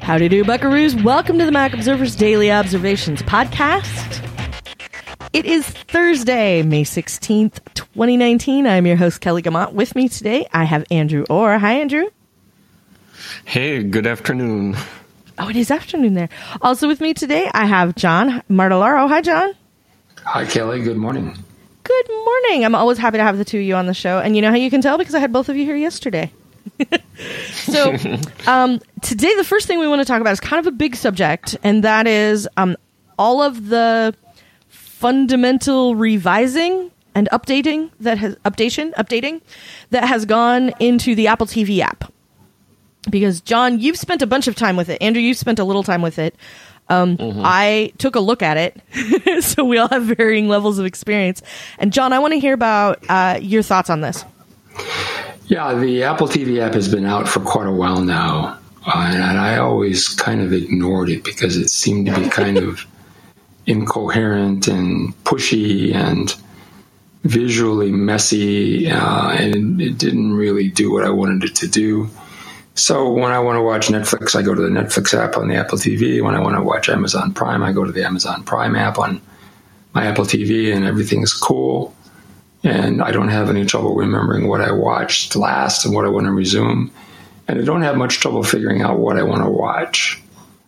Howdy do, buckaroos. Welcome to the Mac Observer's Daily Observations podcast. It is Thursday, May 16th, 2019. I'm your host, Kelly Gamont. With me today, I have Andrew Orr. Hi, Andrew. Hey, good afternoon. Oh, it is afternoon there. Also with me today, I have John Martellaro. Hi, John. Hi, Kelly. Good morning. Good morning. I'm always happy to have the two of you on the show. And you know how you can tell? Because I had both of you here yesterday. So today, the first thing we want to talk about is kind of a big subject, and that is all of the fundamental revising and updating that has gone into the Apple TV app. Because, John, you've spent a bunch of time with it. Andrew, you've spent a little time with it. I took a look at it, so we all have varying levels of experience. And, John, I want to hear about your thoughts on this. Yeah, the Apple TV app has been out for quite a while now, and I always kind of ignored it because it seemed to be kind of incoherent and pushy and visually messy, and it didn't really do what I wanted it to do. So when I want to watch Netflix, I go to the Netflix app on the Apple TV. When I want to watch Amazon Prime, I go to the Amazon Prime app on my Apple TV, and everything's cool. And I don't have any trouble remembering what I watched last and what I want to resume. And I don't have much trouble figuring out what I want to watch.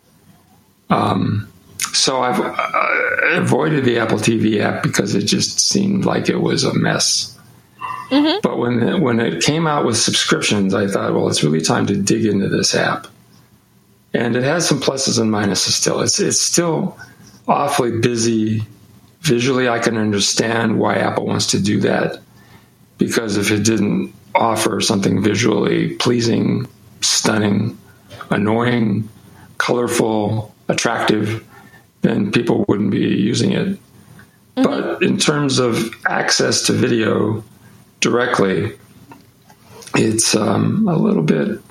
So I've avoided the Apple TV app because it just seemed like it was a mess. Mm-hmm. But when it came out with subscriptions, I thought, well, it's really time to dig into this app. And it has some pluses and minuses still. It's still awfully busy. Visually, I can understand why Apple wants to do that, because if it didn't offer something visually pleasing, stunning, annoying, colorful, attractive, then people wouldn't be using it. Mm-hmm. But in terms of access to video directly, it's a little bit,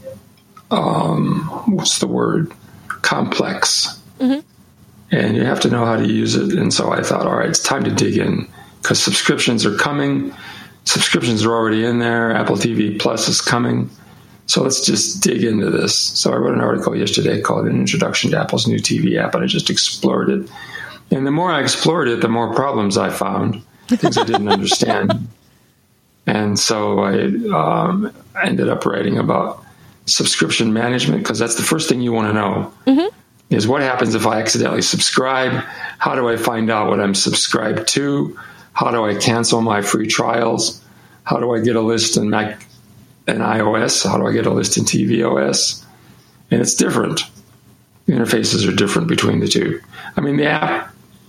complex. Mm-hmm. And you have to know how to use it. And so I thought, all right, it's time to dig in, because subscriptions are coming. Subscriptions are already in there. Apple TV Plus is coming. So let's just dig into this. So I wrote an article yesterday called An Introduction to Apple's New TV App, and I just explored it. And the more I explored it, the more problems I found, things I didn't understand. And so I ended up writing about subscription management, because that's the first thing you want to know. Mm-hmm. Is what happens if I accidentally subscribe? How do I find out what I'm subscribed to? How do I cancel my free trials? How do I get a list in Mac and iOS? How do I get a list in tvOS? And it's different. The interfaces are different between the two. I mean, the app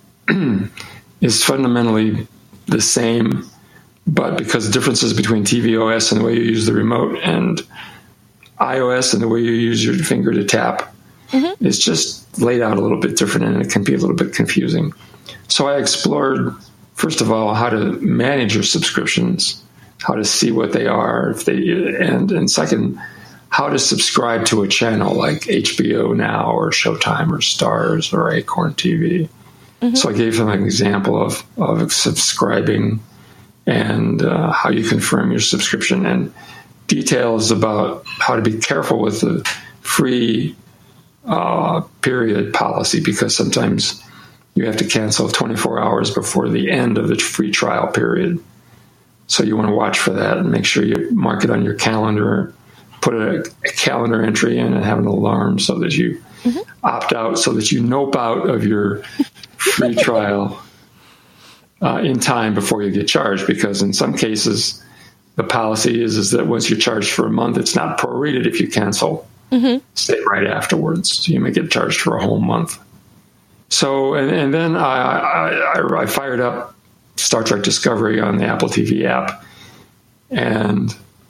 is fundamentally the same, but because differences between tvOS and the way you use the remote and iOS and the way you use your finger to tap, mm-hmm. It's just laid out a little bit different, and it can be a little bit confusing. So I explored, first of all, how to manage your subscriptions, how to see what they are, and second, how to subscribe to a channel like HBO Now or Showtime or Starz or Acorn TV. Mm-hmm. So I gave them an example of subscribing and how you confirm your subscription, and details about how to be careful with the free period policy, because sometimes you have to cancel 24 hours before the end of the free trial period. So you want to watch for that and make sure you mark it on your calendar, put a calendar entry in, and have an alarm so that you mm-hmm. opt out, so that you nope out of your free trial in time before you get charged. Because in some cases, the policy is that once you're charged for a month, it's not prorated if you cancel. Mm-hmm. Stay right afterwards. So you may get charged for a whole month. So, and then I fired up Star Trek Discovery on the Apple TV app, and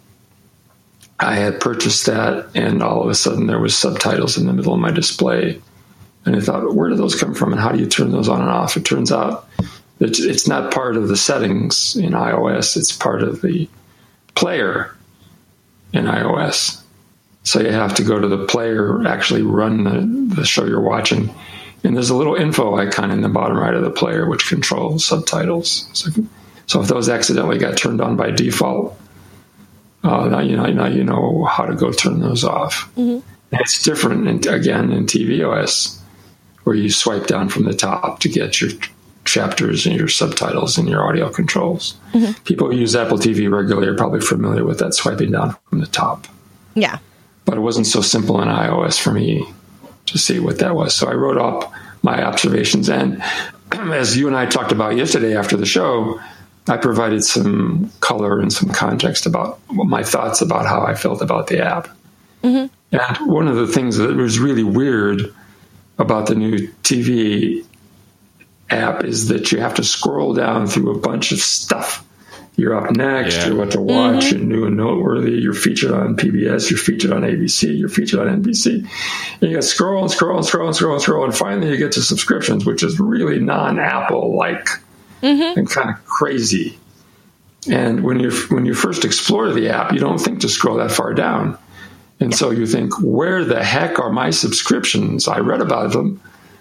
I had purchased that, and all of a sudden there was subtitles in the middle of my display. And I thought, where do those come from, and how do you turn those on and off? It turns out that it's not part of the settings in iOS. It's part of the player in iOS. So you have to go to the player, actually run the show you're watching. And there's a little info icon in the bottom right of the player which controls subtitles. So if those accidentally got turned on by default, now you know how to go turn those off. Mm-hmm. It's different, again, in tvOS, where you swipe down from the top to get your chapters and your subtitles and your audio controls. Mm-hmm. People who use Apple TV regularly are probably familiar with that swiping down from the top. Yeah. But it wasn't so simple in iOS for me to see what that was. So I wrote up my observations. And as you and I talked about yesterday after the show, I provided some color and some context about my thoughts about how I felt about the app. Mm-hmm. And one of the things that was really weird about the new TV app is that you have to scroll down through a bunch of stuff. You're up next, you're what to watch, mm-hmm. you're new and noteworthy, you're featured on PBS, you're featured on ABC, you're featured on NBC. And you got to scroll and scroll and scroll and scroll and scroll, and finally you get to subscriptions, which is really non-Apple-like mm-hmm. and kind of crazy. And when you first explore the app, you don't think to scroll that far down. And so you think, where the heck are my subscriptions? I read about them,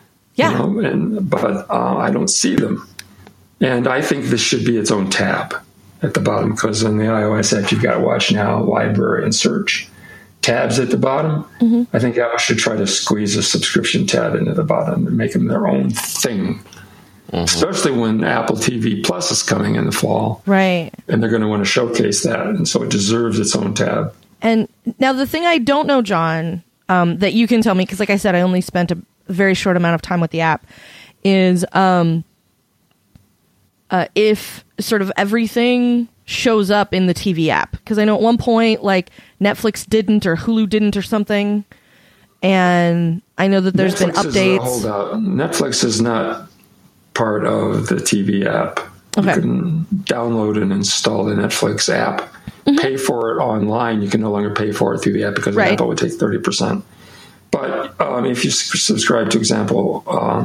but I don't see them. And I think this should be its own tab at the bottom, because in the iOS app, you've got Watch Now, Library, and Search tabs at the bottom. Mm-hmm. I think Apple should try to squeeze a subscription tab into the bottom and make them their own thing. Mm-hmm. Especially when Apple TV Plus is coming in the fall. Right. And they're going to want to showcase that. And so it deserves its own tab. And now the thing I don't know, John, that you can tell me, because like I said, I only spent a very short amount of time with the app, is if sort of everything shows up in the TV app. Because I know at one point, like, Netflix didn't or Hulu didn't or something. And I know that there's been updates. Hold out. Netflix is not part of the TV app. Okay. You can download and install the Netflix app, mm-hmm. pay for it online. You can no longer pay for it through the app because Apple would take 30%. But if you subscribe to, example,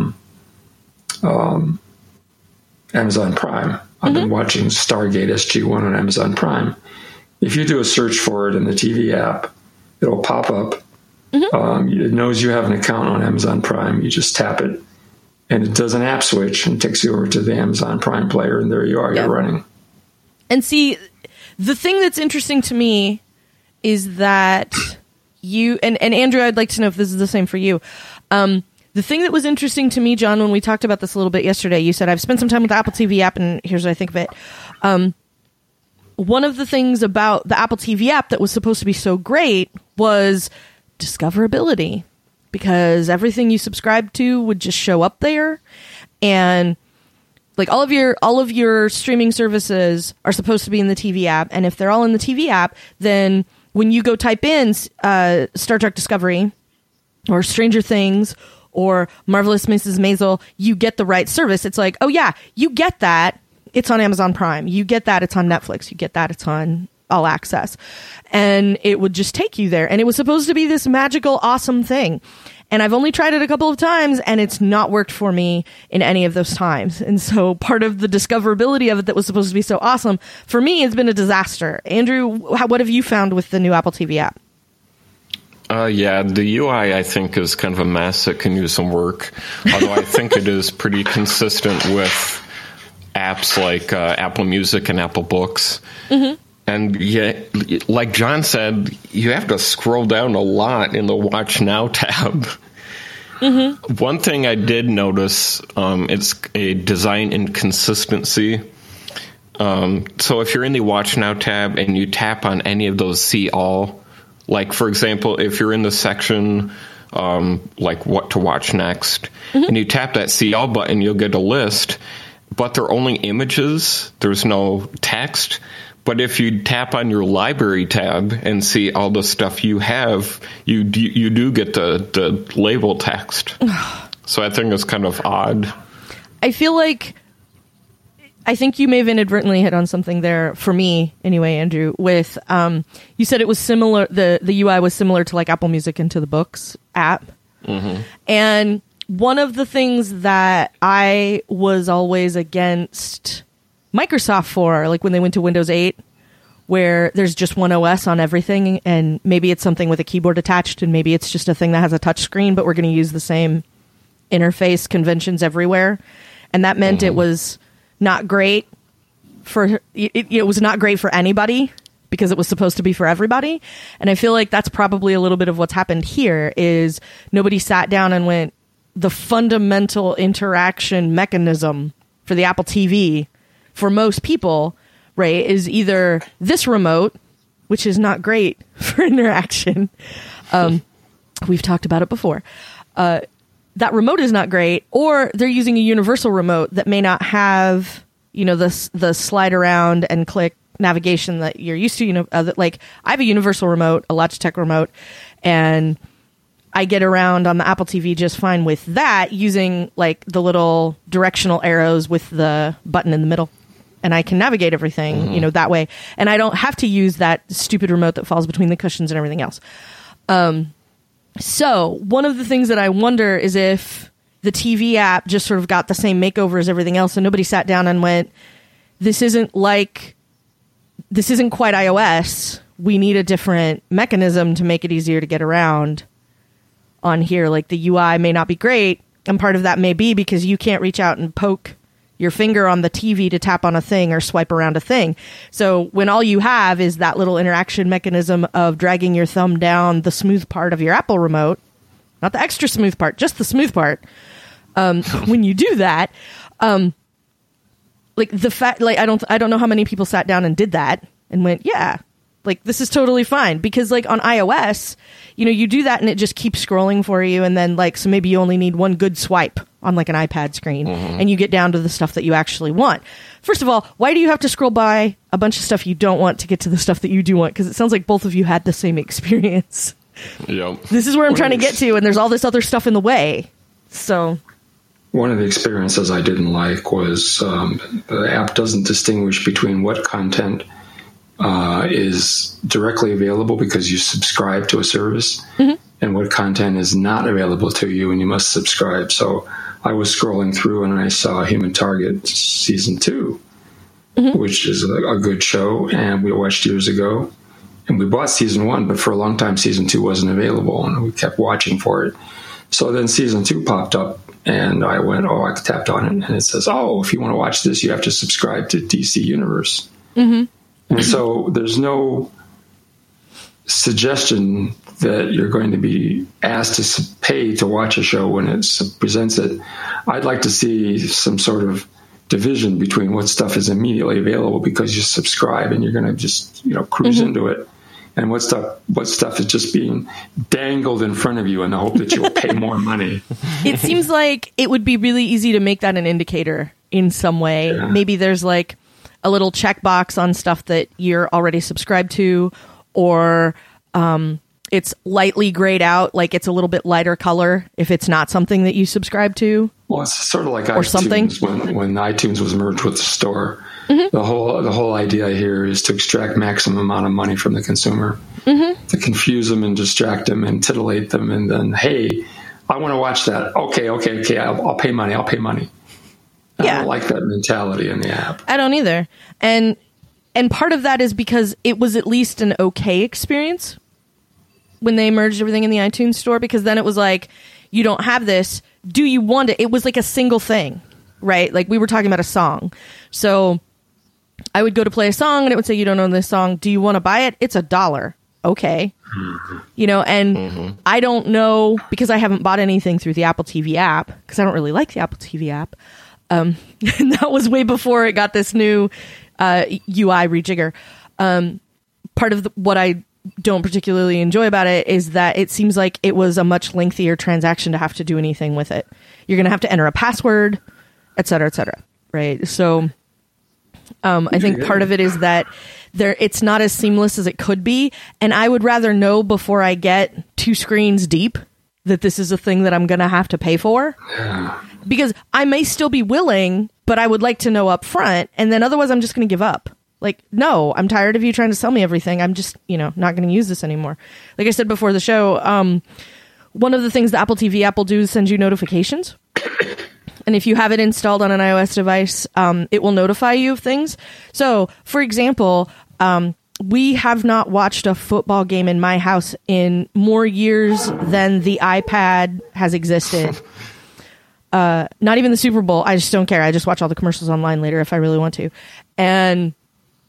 Amazon Prime, I've been watching Stargate SG-1 on Amazon Prime. If you do a search for it in the TV app, it'll pop up. Mm-hmm. It knows you have an account on Amazon Prime. You just tap it, and it does an app switch and takes you over to the Amazon Prime player, and there you are. You're running. And see, the thing that's interesting to me is that you and Andrew, I'd like to know if this is the same for you. The thing that was interesting to me, John, when we talked about this a little bit yesterday, you said, I've spent some time with the Apple TV app, and here's what I think of it. One of the things about the Apple TV app that was supposed to be so great was discoverability, because everything you subscribed to would just show up there. And like all of your streaming services are supposed to be in the TV app. And if they're all in the TV app, then when you go type in Star Trek Discovery or Stranger Things or Marvelous Mrs. Maisel, you get the right service. It's like, oh yeah, you get that. It's on Amazon Prime. You get that. It's on Netflix. You get that. It's on All Access. And it would just take you there. And it was supposed to be this magical, awesome thing. And I've only tried it a couple of times, and it's not worked for me in any of those times. And so part of the discoverability of it that was supposed to be so awesome, for me, has been a disaster. Andrew, what have you found with the new Apple TV app? The UI, I think, is kind of a mess. It can use some work. Although I think it is pretty consistent with apps like Apple Music and Apple Books. Mm-hmm. And yeah, like John said, you have to scroll down a lot in the Watch Now tab. Mm-hmm. One thing I did notice, it's a design inconsistency. So if you're in the Watch Now tab and you tap on any of those See All, like, for example, if you're in the section like What to Watch Next, mm-hmm. and you tap that See All button, you'll get a list, but they're only images. There's no text. But if you tap on your library tab and see all the stuff you have, you do get the label text. So I think it's kind of odd. I think you may have inadvertently hit on something there, for me anyway, Andrew, with you said it was similar, the UI was similar to like Apple Music and to the Books app. Mm-hmm. And one of the things that I was always against Microsoft for, like when they went to Windows 8, where there's just one OS on everything, and maybe it's something with a keyboard attached, and maybe it's just a thing that has a touch screen, but we're going to use the same interface conventions everywhere. And that meant it was not great for it was not great for anybody, because it was supposed to be for everybody. And I feel like that's probably a little bit of what's happened here is nobody sat down and went, the fundamental interaction mechanism for the Apple TV for most people, right, is either this remote, which is not great for interaction. We've talked about it before. That remote is not great, or they're using a universal remote that may not have, the slide around and click navigation that you're used to. Like I have a universal remote, a Logitech remote, and I get around on the Apple TV just fine with that using like the little directional arrows with the button in the middle. And I can navigate everything, that way. And I don't have to use that stupid remote that falls between the cushions and everything else. So one of the things that I wonder is if the TV app just sort of got the same makeover as everything else and nobody sat down and went, this isn't quite iOS. We need a different mechanism to make it easier to get around on here. Like the UI may not be great. And part of that may be because you can't reach out and poke your finger on the TV to tap on a thing or swipe around a thing. So when all you have is that little interaction mechanism of dragging your thumb down the smooth part of your Apple remote, not the extra smooth part, just the smooth part. When you do that, like the fact, like I don't know how many people sat down and did that and went, yeah, like this is totally fine. Because like on iOS, you do that and it just keeps scrolling for you. And then like, so maybe you only need one good swipe on like an iPad screen and you get down to the stuff that you actually want. First of all, why do you have to scroll by a bunch of stuff you don't want to get to the stuff that you do want? Because it sounds like both of you had the same experience. Yep. This is where I'm trying to get to, and there's all this other stuff in the way. So one of the experiences I didn't like was the app doesn't distinguish between what content is directly available because you subscribe to a service and what content is not available to you and you must subscribe. So I was scrolling through and I saw Human Target season 2, which is a good show, and we watched years ago. And we bought season 1, but for a long time season 2 wasn't available, and we kept watching for it. So then season 2 popped up, and I tapped on it, and it says, if you want to watch this, you have to subscribe to DC Universe. And so there's no suggestion that you're going to be asked to pay to watch a show when it presents it. I'd like to see some sort of division between what stuff is immediately available because you subscribe and you're going to just cruise into it, and what stuff is just being dangled in front of you in the hope that you'll pay more money. It seems like it would be really easy to make that an indicator in some way. Yeah. Maybe there's like a little checkbox on stuff that you're already subscribed to, or it's lightly grayed out, like it's a little bit lighter color if it's not something that you subscribe to. Well, it's sort of like iTunes when iTunes was merged with the store. The whole idea here is to extract maximum amount of money from the consumer, to confuse them and distract them and titillate them, and then, hey, I want to watch that. Okay, I'll pay money. I don't like that mentality in the app. I don't either. And part of that is because it was at least an okay experience when they merged everything in the iTunes store, because then it was like, you don't have this. Do you want it? It was like a single thing, right? Like we were talking about a song. So I would go to play a song and it would say, you don't own this song. Do you want to buy it? It's $1. Okay. I don't know, because I haven't bought anything through the Apple TV app, because I don't really like the Apple TV app. And that was way before it got this new UI rejigger. Part of what I don't particularly enjoy about it is that it seems like it was a much lengthier transaction to have to do anything with it. You're going to have to enter a password, et cetera, right? So I think part of it is that it's not as seamless as it could be, and I would rather know before I get 2 screens deep that this is a thing that I'm going to have to pay for. Yeah. Because I may still be willing, but I would like to know up front, and then otherwise I'm just going to give up. Like, no, I'm tired of you trying to sell me everything. I'm just, not going to use this anymore. Like I said before the show, one of the things the Apple TV app will do is send you notifications. And if you have it installed on an iOS device, it will notify you of things. So, for example, we have not watched a football game in my house in more years than the iPad has existed. Not even the Super Bowl. I just don't care. I just watch all the commercials online later if I really want to. And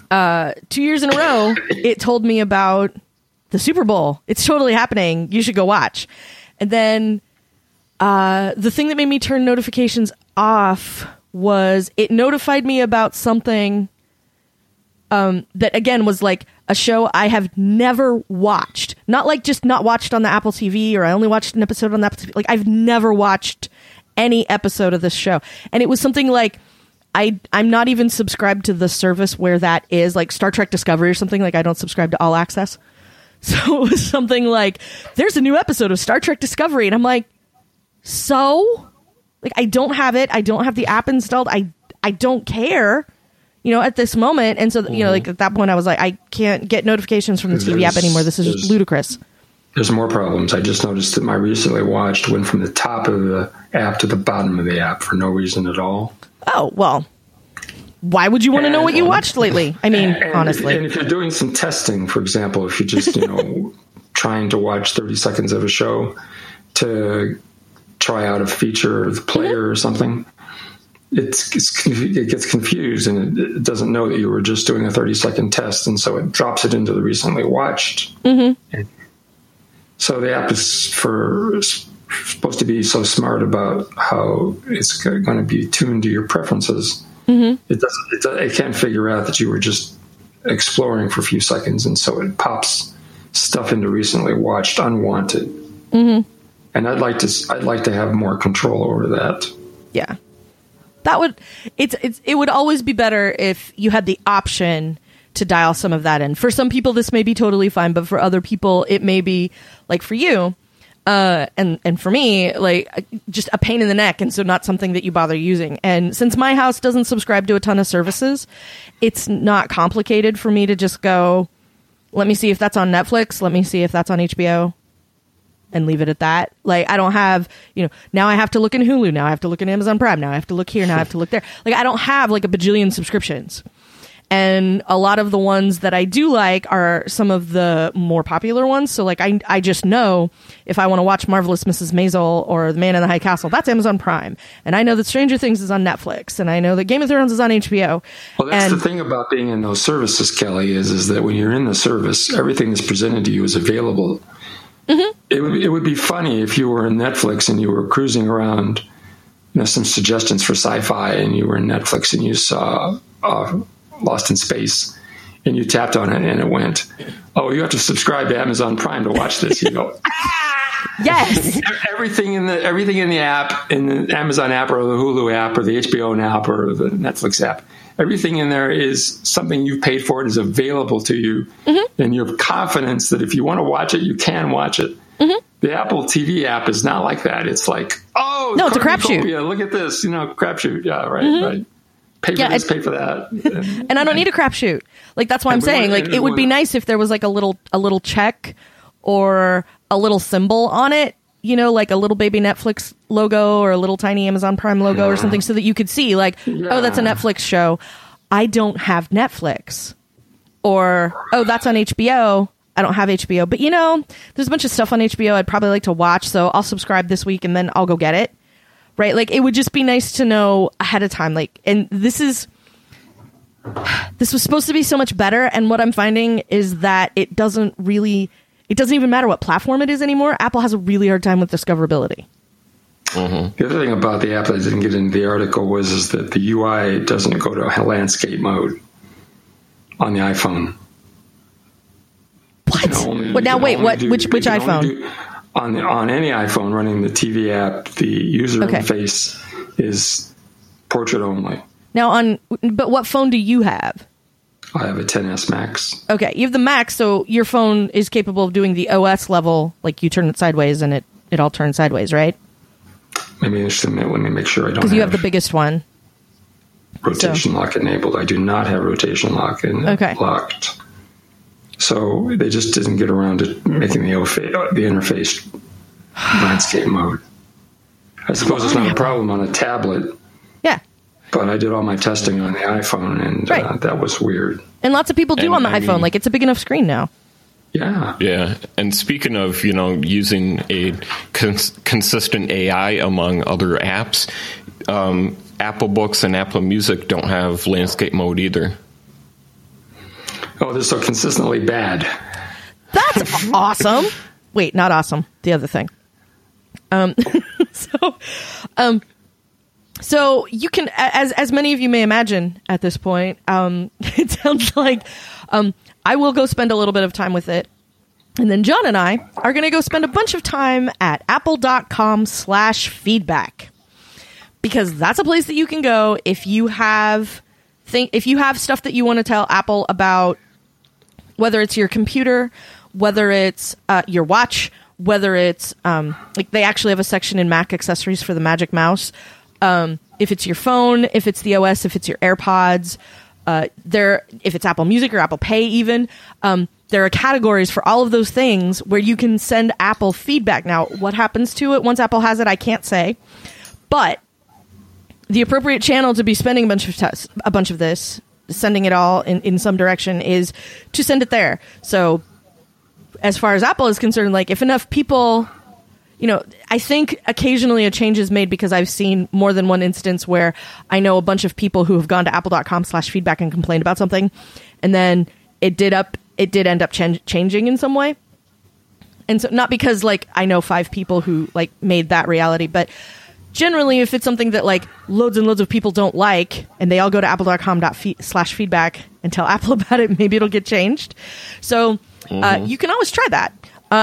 2 years in a row, it told me about the Super Bowl. It's totally happening. You should go watch. And then the thing that made me turn notifications off was it notified me about something that, again, was like a show I have never watched. Not like just not watched on the Apple TV, or I only watched an episode on the Apple TV. Like, I've never watched any episode of this show. And it was something like, I'm not even subscribed to the service where that is, like Star Trek Discovery or something. Like, I don't subscribe to All Access. So it was something like, there's a new episode of Star Trek Discovery. And I'm like, so? Like, I don't have it. I don't have the app installed. I don't care, at this moment. And so, like at that point I was like, I can't get notifications from the TV app anymore. This is just ludicrous. There's more problems. I just noticed that my recently watched went from the top of the app to the bottom of the app for no reason at all. Oh, well, why would you want to know what you watched lately? I mean, honestly. And if you're doing some testing, for example, if you're just, trying to watch 30 seconds of a show to try out a feature of the player or something, it gets confused, and it doesn't know that you were just doing a 30-second test, and so it drops it into the recently watched. Mm-hmm. So the app is supposed to be so smart about how it's going to be tuned to your preferences. Mm-hmm. It can't figure out that you were just exploring for a few seconds, and so it pops stuff into recently watched unwanted. Mm-hmm. And I'd like to have more control over that. Yeah. It would always be better if you had the option to dial some of that in. For some people, this may be totally fine, but for other people, it may be, like for you, and for me, like just a pain in the neck, and so not something that you bother using. And since my house doesn't subscribe to a ton of services, it's not complicated for me to just go, let me see if that's on Netflix, let me see if that's on HBO, and leave it at that. Like, I don't have, now I have to look in Hulu, now I have to look in Amazon Prime, now I have to look here, now I have to look there. Like, I don't have like a bajillion subscriptions. And a lot of the ones that I do like are some of the more popular ones. So like, I just know if I want to watch Marvelous Mrs. Maisel or The Man in the High Castle, that's Amazon Prime. And I know that Stranger Things is on Netflix, and I know that Game of Thrones is on HBO. Well, that's the thing about being in those services, Kelly, is that when you're in the service, everything that's presented to you is available. Mm-hmm. It would be funny if you were in Netflix and you were cruising around, some suggestions for sci-fi, and you were in Netflix and you saw Lost in Space, and you tapped on it and it went, oh, you have to subscribe to Amazon Prime to watch this. You go, yes. Everything in the app, in the Amazon app or the Hulu app or the HBO app or the Netflix app, everything in there is something you paid for. It is available to you, mm-hmm. and you have confidence that if you want to watch it, you can watch it. Mm-hmm. The Apple TV app is not like that. It's like, oh, no, it's a crapshoot. Yeah, look at this, crapshoot. Yeah, right, mm-hmm. right. Pay for this, pay for that. And I don't need a crapshoot. Like, that's why I'm saying, like, it would be nice if there was like a little check or a little symbol on it, like a little baby Netflix logo or a little tiny Amazon Prime logo or something, so that you could see like, oh, that's a Netflix show. I don't have Netflix. Or, oh, that's on HBO. I don't have HBO. But, there's a bunch of stuff on HBO I'd probably like to watch, so I'll subscribe this week and then I'll go get it. Right? Like, it would just be nice to know ahead of time. Like, and this was supposed to be so much better. And what I'm finding is that it doesn't even matter what platform it is anymore. Apple has a really hard time with discoverability. Mm-hmm. The other thing about the app that I didn't get into the article is that the UI doesn't go to landscape mode on the iPhone. What? Now, wait, what? Which iPhone? On any iPhone running the TV app, the user interface is portrait only. Now, but what phone do you have? I have a XS Max. Okay, you have the Max, so your phone is capable of doing the OS level, like you turn it sideways and it all turns sideways, right? Maybe let me make sure I don't. Because you have the biggest one. Rotation lock enabled. I do not have rotation lock locked. So they just didn't get around to making the interface landscape mode. I suppose it's not a problem on a tablet. Yeah. But I did all my testing on the iPhone, and that was weird. And lots of people do on the iPhone. Like, it's a big enough screen now. Yeah. Yeah. And speaking of, using a consistent AI among other apps, Apple Books and Apple Music don't have landscape mode either. Oh, they're so consistently bad. That's awesome. Wait, not awesome. The other thing. So you can, as many of you may imagine at this point, it sounds like I will go spend a little bit of time with it. And then John and I are going to go spend a bunch of time at apple.com/feedback, because that's a place that you can go if you have stuff that you want to tell Apple about, whether it's your computer, whether it's your watch, whether it's like they actually have a section in Mac accessories for the Magic Mouse. If it's your phone, if it's the OS, if it's your AirPods, if it's Apple Music or Apple Pay even, there are categories for all of those things where you can send Apple feedback. Now, what happens to it once Apple has it, I can't say. But the appropriate channel to be spending a bunch of this, sending it all in some direction, is to send it there. So as far as Apple is concerned, like if enough people... I think occasionally a change is made because I've seen more than one instance where I know a bunch of people who have gone to apple.com/feedback and complained about something, and then it did end up changing in some way. And so not because like I know 5 people who like made that reality, but generally if it's something that like loads and loads of people don't like and they all go to apple.com/feedback and tell Apple about it, maybe it'll get changed. So you can always try that.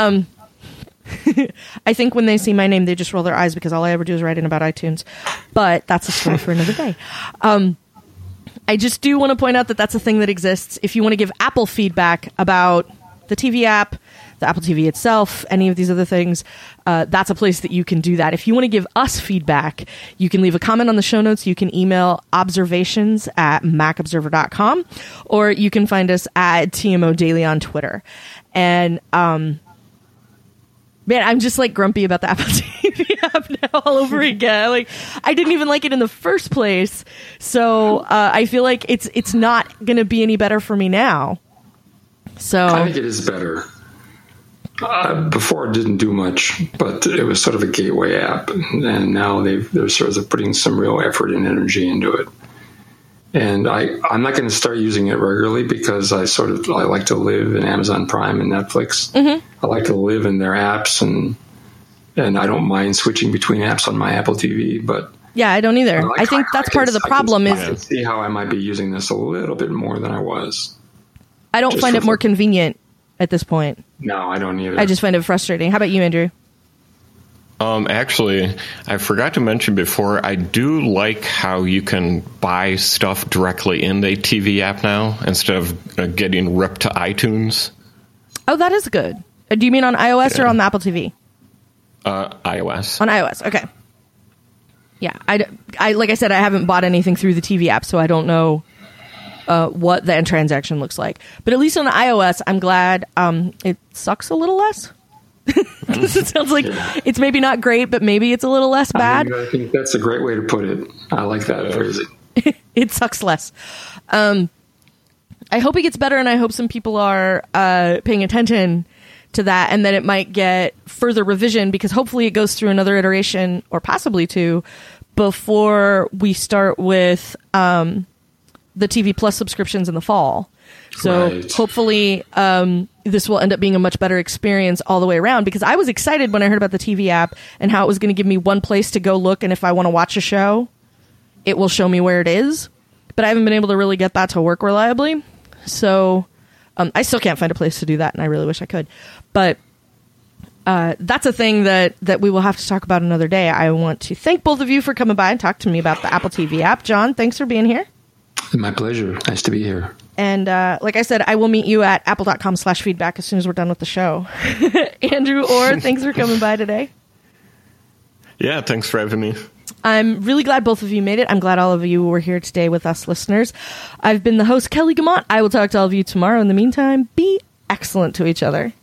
I think when they see my name, they just roll their eyes because all I ever do is write in about iTunes. But that's a story for another day. I just do want to point out that that's a thing that exists. If you want to give Apple feedback about the TV app, the Apple TV itself, any of these other things, that's a place that you can do that. If you want to give us feedback, you can leave a comment on the show notes. You can email observations@macobserver.com, or you can find us at TMO Daily on Twitter. And, man, I'm just like grumpy about the Apple TV app now all over again. Like, I didn't even like it in the first place, so I feel like it's not going to be any better for me now. So I think it is better. Before it didn't do much, but it was sort of a gateway app, and now they're sort of putting some real effort and energy into it. And I'm not going to start using it regularly because I like to live in Amazon Prime and Netflix. Mm-hmm. I like to live in their apps, and I don't mind switching between apps on my Apple TV. But yeah, I don't either. I think that's part of the problem. I can see how I might be using this a little bit more than I was. I don't find it more convenient at this point. No, I don't either. I just find it frustrating. How about you, Andrew? Actually, I forgot to mention before, I do like how you can buy stuff directly in the TV app now instead of getting ripped to iTunes. Oh, that is good. Do you mean on iOS or on the Apple TV? iOS. On iOS, okay. Yeah, I like I said, I haven't bought anything through the TV app, so I don't know what the end transaction looks like. But at least on iOS, I'm glad it sucks a little less. Because it sounds like it's maybe not great, but maybe it's a little less bad. I think that's a great way to put it. I like that phrasing. It sucks less. I hope it gets better, and I hope some people are paying attention to that, and then it might get further revision, because hopefully it goes through another iteration, or possibly 2, before we start with the TV Plus subscriptions in the fall. So hopefully this will end up being a much better experience all the way around, because I was excited when I heard about the TV app and how it was going to give me one place to go look, and if I want to watch a show, it will show me where it is. But I haven't been able to really get that to work reliably. So I still can't find a place to do that, and I really wish I could. But that's a thing that we will have to talk about another day. I want to thank both of you for coming by and talk to me about the Apple TV app. John, thanks for being here. My pleasure. Nice to be here. And like I said, I will meet you at apple.com/feedback as soon as we're done with the show. Andrew Orr, thanks for coming by today. Yeah, thanks for having me. I'm really glad both of you made it. I'm glad all of you were here today with us listeners. I've been the host, Kelly Guimont. I will talk to all of you tomorrow. In the meantime, be excellent to each other.